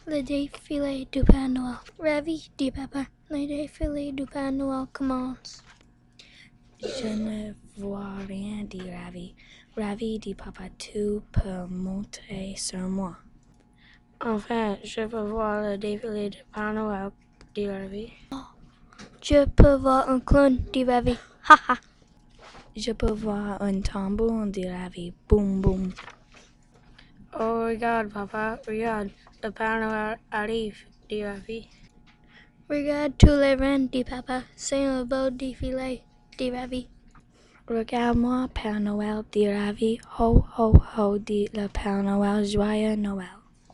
Le défilé du Père Noël. Ravi, dit Papa. Le défilé du Père Noël commence. Je ne vois rien, dit Ravi. Ravi, dit Papa, tu peux monter sur moi. Enfin, je peux voir le défilé du Père Noël, dit Ravi. Je peux voir un clown, dit Ravi. Ha ha. Je peux voir un tambour, dit Ravi. Boum, boum. Oh, regarde, Papa, regarde, le Père Noël arrive, dit Ravi. Regarde tous les reines, dit Papa. C'est un beau défilé, dit Ravi. Regarde-moi, Père Noël, dit Ravi. Ho, ho, ho, dit le Père Noël. Joyeux Noël.